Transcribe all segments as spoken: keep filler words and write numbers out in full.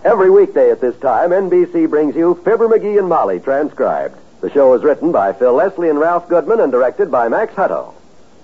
Every weekday at this time, N B C brings you Fibber McGee and Molly, transcribed. The show is written by Phil Leslie and Ralph Goodman and directed by Max Hutto.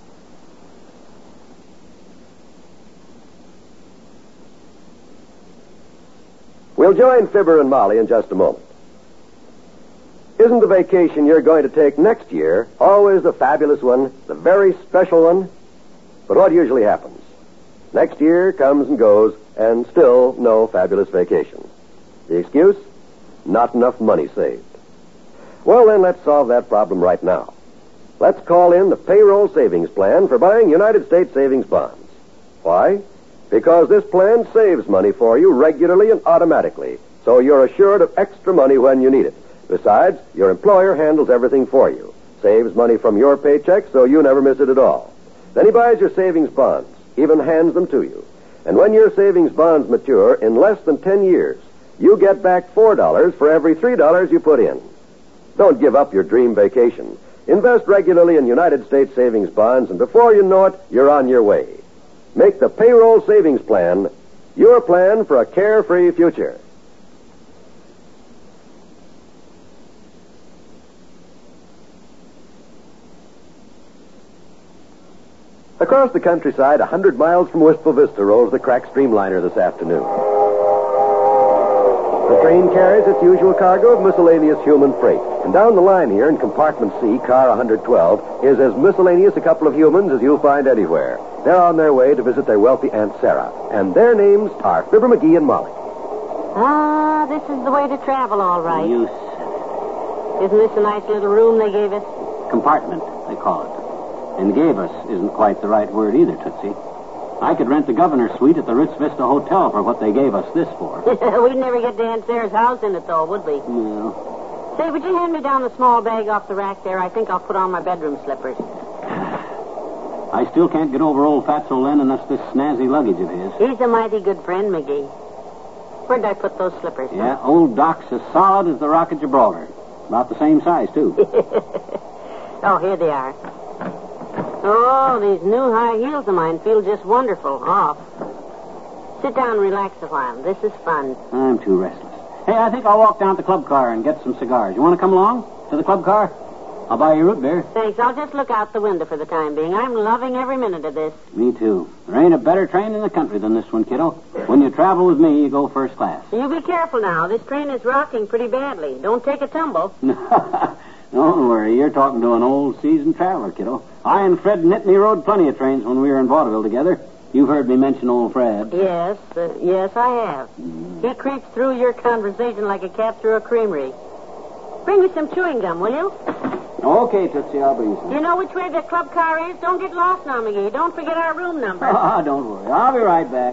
We'll join Fibber and Molly in just a moment. Isn't the vacation you're going to take next year always the fabulous one, the very special one? But what usually happens? Next year comes and goes, and still no fabulous vacation. The excuse? Not enough money saved. Well, then, let's solve that problem right now. Let's call in the payroll savings plan for buying United States savings bonds. Why? Because this plan saves money for you regularly and automatically, so you're assured of extra money when you need it. Besides, your employer handles everything for you. Saves money from your paycheck, so you never miss it at all. Then he buys your savings bonds, even hands them to you. And when your savings bonds mature in less than ten years, you get back four dollars for every three dollars you put in. Don't give up your dream vacation. Invest regularly in United States savings bonds, and before you know it, you're on your way. Make the payroll savings plan your plan for a carefree future. Across the countryside, a hundred miles from Wistful Vista, rolls the crack streamliner this afternoon. The train carries its usual cargo of miscellaneous human freight. And down the line here in compartment C, car one twelve, is as miscellaneous a couple of humans as you'll find anywhere. They're on their way to visit their wealthy Aunt Sarah. And their names are Fibber McGee and Molly. Ah, this is the way to travel, all right. You Isn't this a nice little room they gave us? compartment, they call it. And gave us isn't quite the right word either, Tootsie. I could rent the governor's suite at the Ritz Vista Hotel for what they gave us this for. We'd never get to Aunt Sarah's house in it, though, would we? No. Say, would you hand me down the small bag off the rack there? I think I'll put on my bedroom slippers. I still can't get over old Fatso Len and that's this snazzy luggage of his. He's a mighty good friend, McGee. Where'd I put those slippers? Yeah, old Doc's as solid as the Rock of Gibraltar. About the same size, too. Oh, here they are. Oh, these new high heels of mine feel just wonderful. Off. Sit down and relax a while. This is fun. I'm too restless. Hey, I think I'll walk down to the club car and get some cigars. You want to come along to the club car? I'll buy you root beer. Thanks. I'll just look out the window for the time being. I'm loving every minute of this. Me, too. There ain't a better train in the country than this one, kiddo. When you travel with me, you go first class. You be careful now. This train is rocking pretty badly. Don't take a tumble. Don't worry. You're talking to an old seasoned traveler, kiddo. I and Fred Nittany rode plenty of trains when we were in vaudeville together. You've heard me mention old Fred. Yes, uh, yes, I have. Mm. He creeps through your conversation like a cat through a creamery. Bring me some chewing gum, will you? Okay, Tootsie, I'll bring you some. You know which way the club car is? Don't get lost now, McGee. Don't forget our room number. Ah, don't worry. I'll be right back.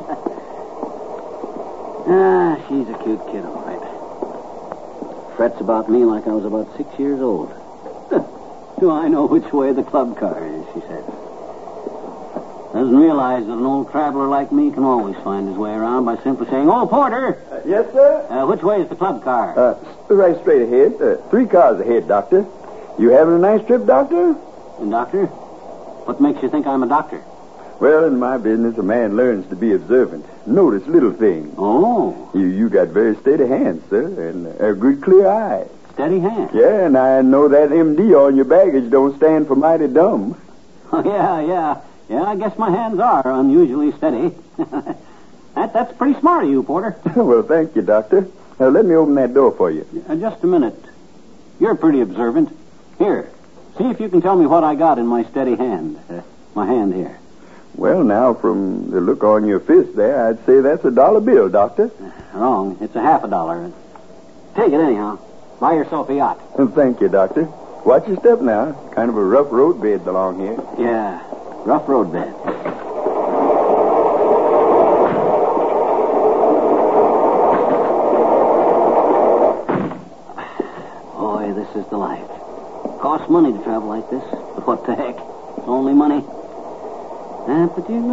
Ah, she's a cute kid, all right. Frets about me like I was about six years old. Do I know which way the club car is, she said. Doesn't realize that an old traveler like me can always find his way around by simply saying, "Oh, Porter!" Uh, yes, sir? Uh, which way is the club car? Uh, right straight ahead. Uh, three cars ahead, Doctor. You having a nice trip, Doctor? And doctor? What makes you think I'm a doctor? Well, in my business, a man learns to be observant. Notice little things. Oh. You you got very steady hands, sir, and a good clear eye. Steady hand. Yeah, and I know that M D on your baggage don't stand for mighty dumb. Oh, yeah, yeah. Yeah, I guess my hands are unusually steady. that That's pretty smart of you, Porter. Well, thank you, Doctor. Now, let me open that door for you. Uh, just a minute. You're pretty observant. Here, see if you can tell me what I got in my steady hand. Uh, my hand here. Well, now, from the look on your fist there, I'd say that's a dollar bill, Doctor. Uh, wrong. It's a half a dollar. Take it anyhow. Buy yourself a yacht. Well, thank you, Doctor. Watch your step now. Kind of a rough road bed along here. Yeah, rough road bed. Boy, this is the life. Costs money to travel like this, but what the heck? It's only money. Ah,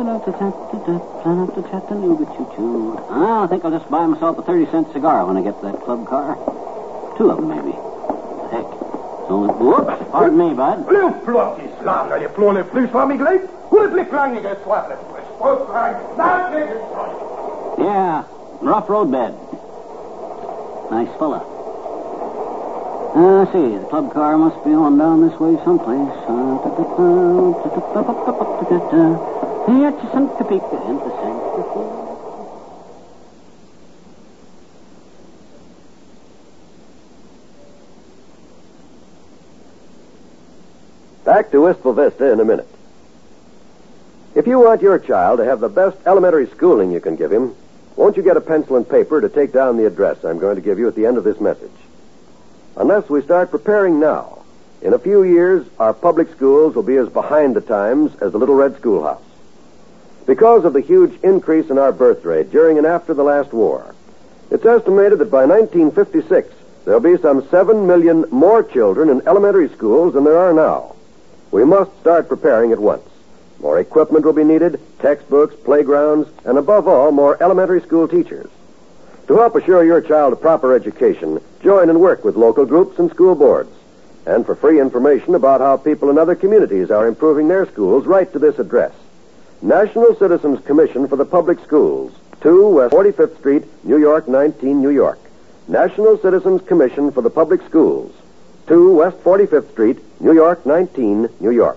I think I'll just buy myself a thirty-cent cigar when I get to that club car. Two of them, maybe. Heck. It's only... Whoops. Pardon me, bud. Blue plot is lang, je plone plus van mij gelijk. Hoe het ligt lang niet geswaard. Yeah. Rough road bed. Nice fella. Uh, let's see. The club car must be on down this way someplace. Back to Wistful Vista in a minute. If you want your child to have the best elementary schooling you can give him, won't you get a pencil and paper to take down the address I'm going to give you at the end of this message? Unless we start preparing now, in a few years, our public schools will be as behind the times as the Little Red Schoolhouse. Because of the huge increase in our birth rate during and after the last war, it's estimated that by nineteen fifty-six, there'll be some seven million more children in elementary schools than there are now. We must start preparing at once. More equipment will be needed, textbooks, playgrounds, and above all, more elementary school teachers. To help assure your child a proper education, join and work with local groups and school boards. And for free information about how people in other communities are improving their schools, write to this address. National Citizens Commission for the Public Schools, two West forty-fifth Street, New York, nineteen, New York. National Citizens Commission for the Public Schools, two West forty-fifth Street, New York, nineteen, New York.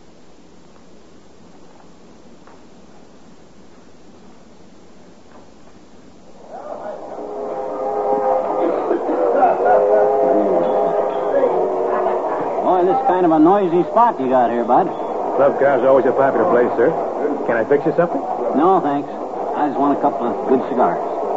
Boy, this is kind of a noisy spot you got here, Bud. Club car's always a popular place, sir. Can I fix you something? No, thanks. I just want a couple of good cigars.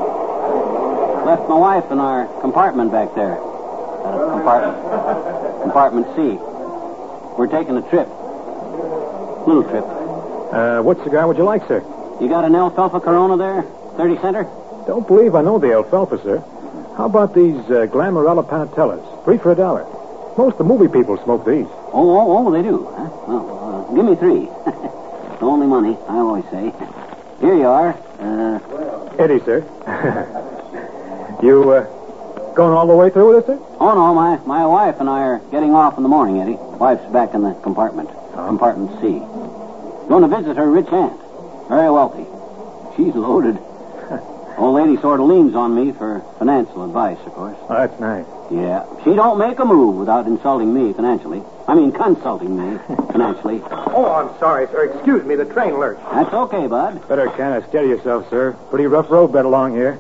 Left my wife in our compartment back there. Uh, compartment. Compartment C. We're taking a trip. Little trip. Uh, what cigar would you like, sir? You got an Alfalfa Corona there? thirty center? Don't believe I know the Alfalfa, sir. How about these uh, Glamarella Panatellas? Three for a dollar. Most of the movie people smoke these. Oh, oh, oh, they do, huh? Well, uh, give me three. Only money, I always say. Here you are. Uh... Eddie, sir. you, uh, going all the way through with us, sir? Oh, no, my, my wife and I are getting off in the morning, Eddie. Wife's back in the compartment. Oh. Compartment C. Going to visit her rich aunt. Very wealthy. She's loaded. Old lady sort of leans on me for financial advice, of course. Oh, that's nice. Yeah. She don't make a move without insulting me financially. I mean, consulting me financially. Oh, I'm sorry, sir. Excuse me. The train lurched. That's okay, Bud. Better kind of steady yourself, sir. Pretty rough road bed along here.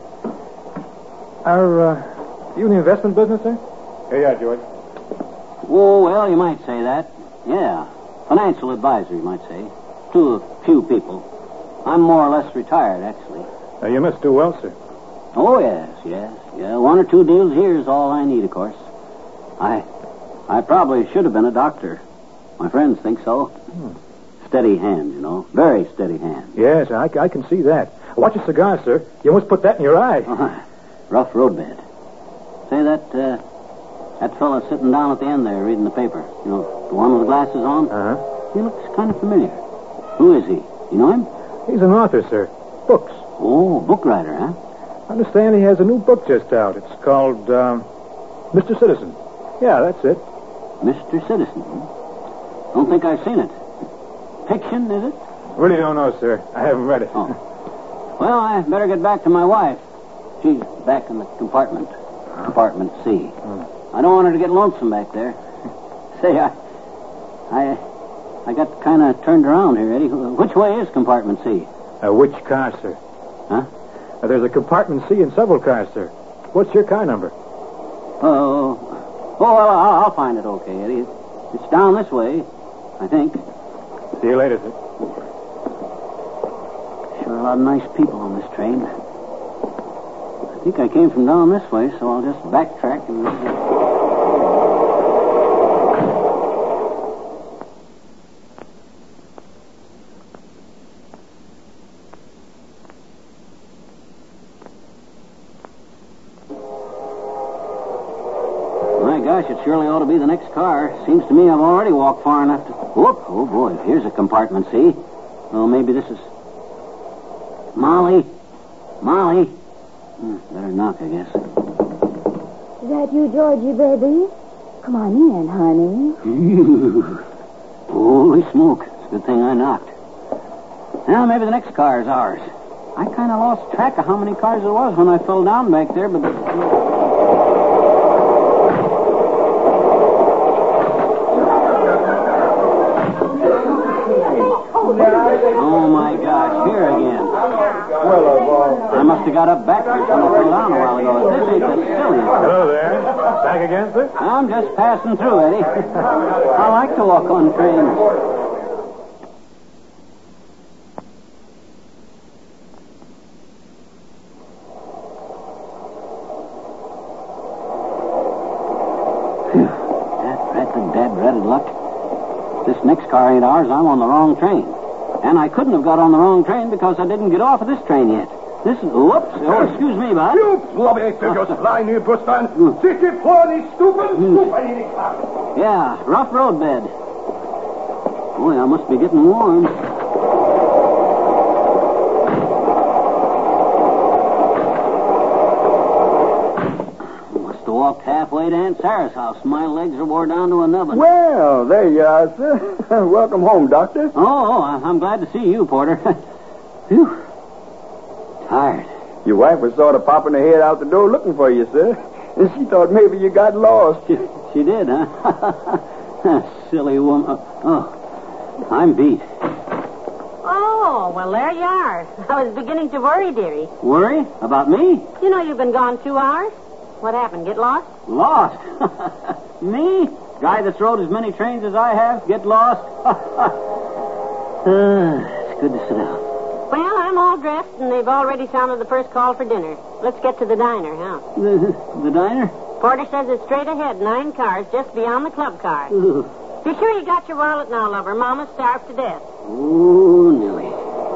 Are, uh, you in the investment business, sir? Here you are, George. Oh, well, you might say that. Yeah. Financial advisor, you might say. To a few people. I'm more or less retired, actually. Uh, you must do well, sir. Oh, yes, yes. Yeah, one or two deals here is all I need, of course. I I probably should have been a doctor. My friends think so. Hmm. Steady hand, you know. Very steady hand. Yes, I, I can see that. Watch your cigar, sir. You almost put that in your eye. Uh, rough road bed. Say, that, uh, that fella sitting down at the end there reading the paper. You know, the one with the glasses on? Uh-huh. He looks kind of familiar. Who is he? You know him? He's an author, sir. Books. Oh, book writer, huh? I understand he has a new book just out. It's called, um, Mister Citizen. Yeah, that's it. Mister Citizen? Don't think I've seen it. Fiction, is it? Really don't know, sir. I haven't read it. Oh. Well, I better get back to my wife. She's back in the compartment. Compartment C. Hmm. I don't want her to get lonesome back there. Say, I... I... I got kind of turned around here, Eddie. Which way is compartment C? Uh, which car, sir? Huh? Uh, there's a compartment C in several cars, sir. What's your car number? Oh, oh, well, I'll, I'll find it okay, Eddie. It's down this way, I think. See you later, sir. Sure a lot of nice people on this train. I think I came from down this way, so I'll just backtrack and... Gosh, it surely ought to be the next car. Seems to me I've already walked far enough to... Whoop! Oh, boy, here's a compartment, see? Well, maybe this is... Molly? Molly? Hmm, better knock, I guess. Is that you, Georgie, baby? Come on in, honey. Holy smoke. It's a good thing I knocked. Now, maybe the next car is ours. I kind of lost track of how many cars there was when I fell down back there, but... Oh, my gosh, here again. I must have got up backwards when I fell down a while ago. This ain't the silliest. Hello there. Back again, sir? I'm just passing through, Eddie. I like to walk on trains. This next car ain't ours. I'm on the wrong train. And I couldn't have got on the wrong train because I didn't get off of this train yet. This is... Whoops. Oh, excuse me, Bob. You blobby figures flying near Bustan. City pony stupid, stupid. Yeah, rough road bed. Boy, I must be getting warm. Walked halfway to Aunt Sarah's house. My legs are wore down to a nubbin. Well, there you are, sir. Welcome home, Doctor. Oh, oh, I'm glad to see you, Porter. Phew. Tired. Your wife was sort of popping her head out the door looking for you, sir. And she thought maybe you got lost. She, she did, huh? Silly woman. Oh, I'm beat. Oh, well, there you are. I was beginning to worry, dearie. Worry? About me? You know you've been gone two hours. What happened? Get lost? Lost? Me? Guy that's rode as many trains as I have? Get lost? uh, it's good to sit down. Well, I'm all dressed, and they've already sounded the first call for dinner. Let's get to the diner, huh? The, the diner? Porter says it's straight ahead, nine cars, just beyond the club car. Ooh. Be sure you got your wallet now, lover. Mama's starved to death. Ooh, Nellie.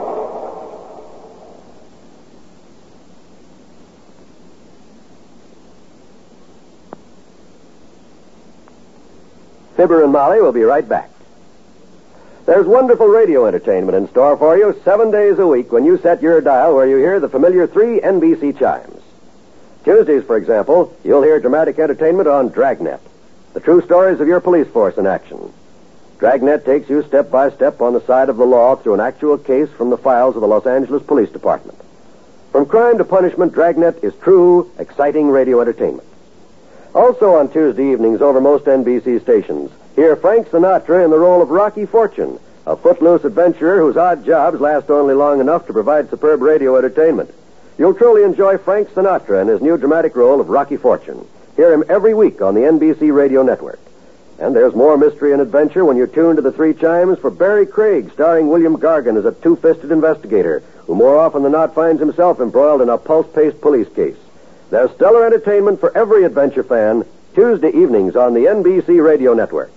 Fibber and Molly will be right back. There's wonderful radio entertainment in store for you seven days a week when you set your dial where you hear the familiar three N B C chimes. Tuesdays, for example, you'll hear dramatic entertainment on Dragnet, the true stories of your police force in action. Dragnet takes you step by step on the side of the law through an actual case from the files of the Los Angeles Police Department. From crime to punishment, Dragnet is true, exciting radio entertainment. Also on Tuesday evenings over most N B C stations, hear Frank Sinatra in the role of Rocky Fortune, a footloose adventurer whose odd jobs last only long enough to provide superb radio entertainment. You'll truly enjoy Frank Sinatra in his new dramatic role of Rocky Fortune. Hear him every week on the N B C Radio Network. And there's more mystery and adventure when you tune to the three chimes for Barry Craig, starring William Gargan as a two-fisted investigator who more often than not finds himself embroiled in a pulse-paced police case. There's stellar entertainment for every adventure fan, Tuesday evenings on the N B C Radio Network.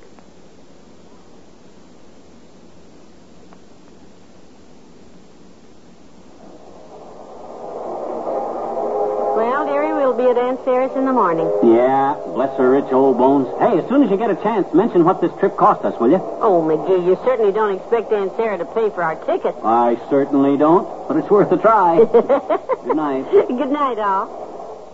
Well, dearie, we'll be at Aunt Sarah's in the morning. Yeah, bless her rich old bones. Hey, as soon as you get a chance, mention what this trip cost us, will you? Oh, McGee, you certainly don't expect Aunt Sarah to pay for our tickets. I certainly don't, but it's worth a try. Good night. Good night, all.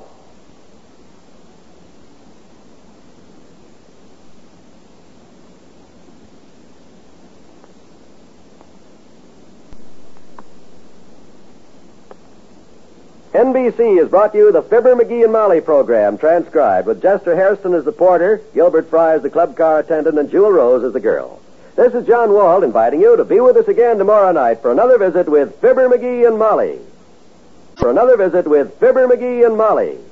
N B C has brought you the Fibber, McGee, and Molly program, transcribed, with Chester Hairston as the porter, Gilbert Fry as the club car attendant, and Jewel Rose as the girl. This is John Wald inviting you to be with us again tomorrow night for another visit with Fibber, McGee, and Molly. For another visit with Fibber, McGee, and Molly.